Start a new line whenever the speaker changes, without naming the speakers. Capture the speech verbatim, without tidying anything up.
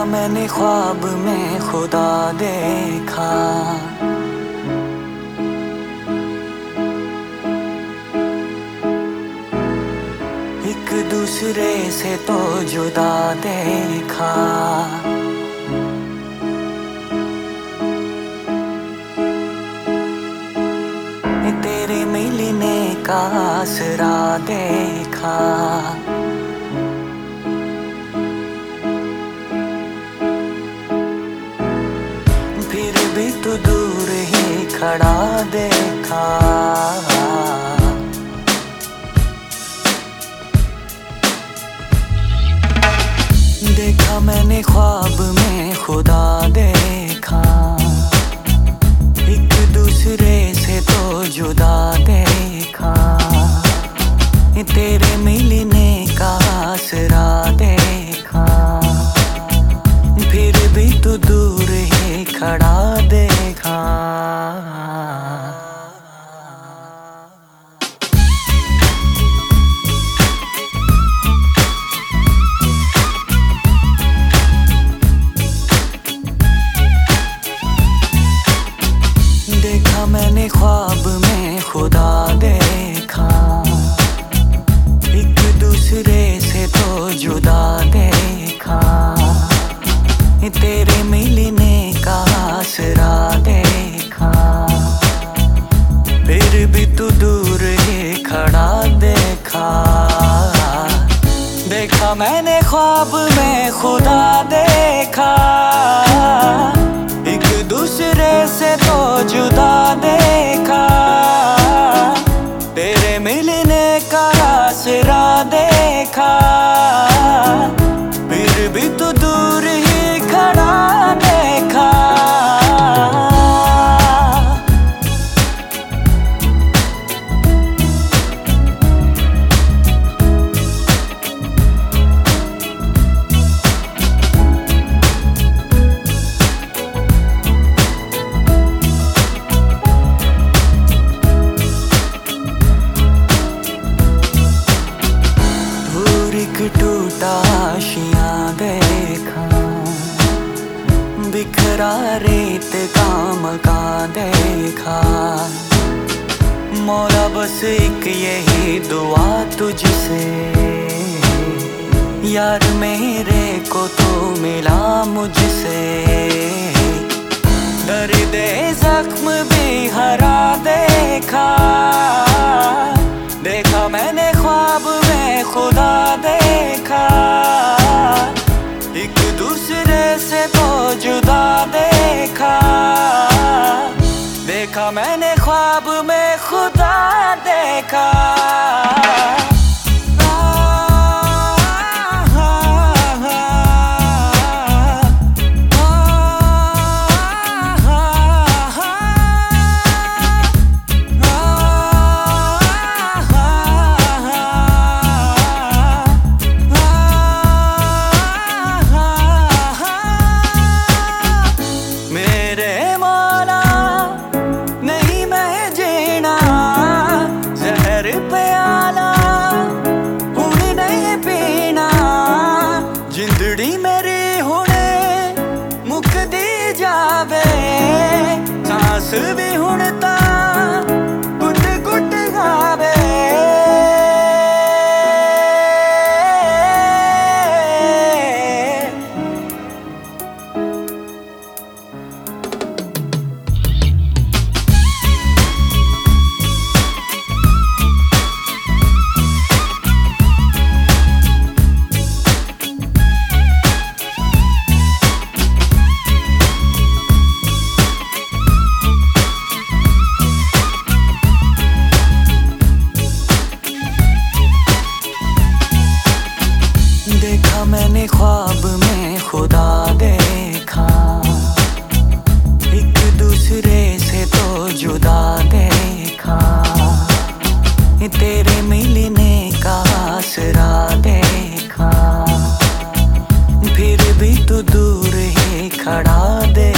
देखा मैंने ख्वाब में खुदा देखा, एक दूसरे से तो जुदा देखा। तेरे मिलने का आसरा देखा, फिर भी तू दूर ही खड़ा देखा। देखा मैंने ख्वाब में खुदा देखा, एक दूसरे से तो जुदा देखा। तेरे मिलने का आसरा देखा, फिर भी तू दूर ही खड़ा देखा। देखा मैंने ख्वाब में खुदा देखा, एक दूसरे से तो जुदा देखा। तेरे मिलने का आसरा देखा, फिर भी तू दूर ही खड़ा देखा। देखा मैंने ख्वाब में खुदा देखा, एक दूसरे से तो जुदा देखा। तेरे मिलने का आसरा देखा, फिर भी तू दूर ही खड़ा देखा। टूटा आशिया देखा, बिखरा रेत का मकान देखा। मौला बस एक यही दुआ तुझसे, यार मेरे को तो मिला मुझसे। दर्द जख्म भी हरा देखा, देखा मैंने ख्वाब में खुदा देखा। एक दूसरे से तो जुदा देखा, देखा मैंने ख्वाब में खुदा देखा। जिंदड़ी मेरी हुणे मुकदी जावे, सांस भी हुण ता गुट गुट गावे। देखा मैंने ख्वाब में खुदा देखा, एक दूसरे से तो जुदा देखा। तेरे मिलने का आसरा देखा, फिर भी तू दूर ही खड़ा दे